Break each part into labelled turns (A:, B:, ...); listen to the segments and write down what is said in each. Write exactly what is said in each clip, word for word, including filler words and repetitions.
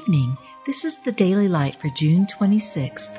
A: evening. This is the Daily Light for June twenty-sixth.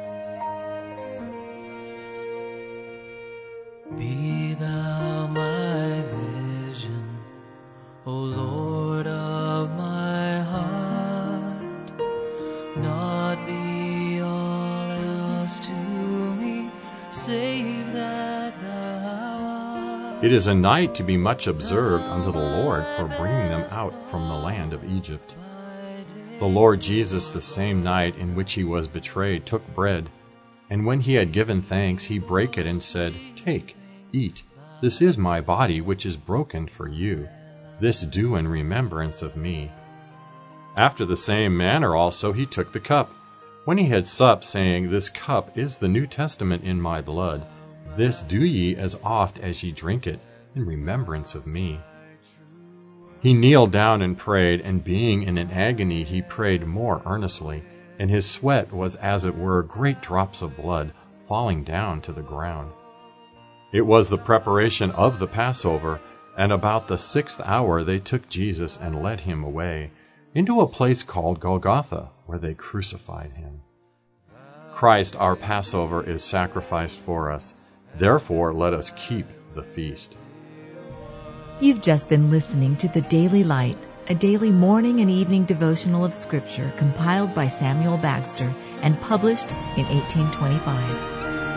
B: Be thou my vision, O Lord of my heart, not be all else to me, save that thou art.
C: It is a night to be much observed unto the Lord for bringing them out from the land of Egypt. The Lord Jesus, the same night in which he was betrayed, took bread, and when he had given thanks, he brake it and said, Take, eat, this is my body which is broken for you. This do in remembrance of me. After the same manner also he took the cup, when he had supped, saying, This cup is the New Testament in my blood. This do ye as oft as ye drink it, in remembrance of me. He kneeled down and prayed, and being in an agony he prayed more earnestly, and his sweat was as it were great drops of blood falling down to the ground. It was the preparation of the Passover, and about the sixth hour they took Jesus and led him away, into a place called Golgotha, where they crucified him. Christ, our Passover, is sacrificed for us. Therefore let us keep the feast.
A: You've just been listening to the Daily Light, a daily morning and evening devotional of Scripture compiled by Samuel Bagster and published in eighteen twenty-five.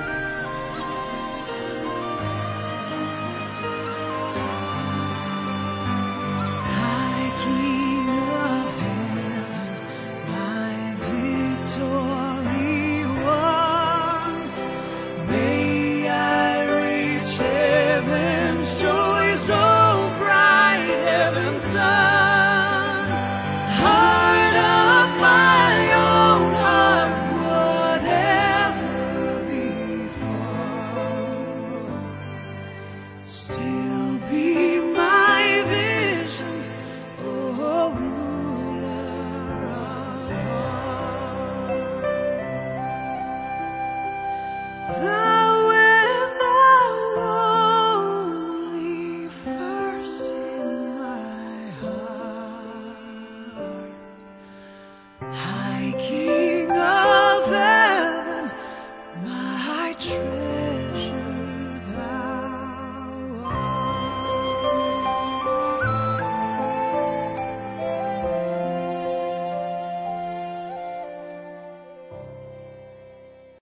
B: Heaven's joy so bright, heaven's sun, heart of my own heart, whatever befall, still be my vision, oh ruler of all.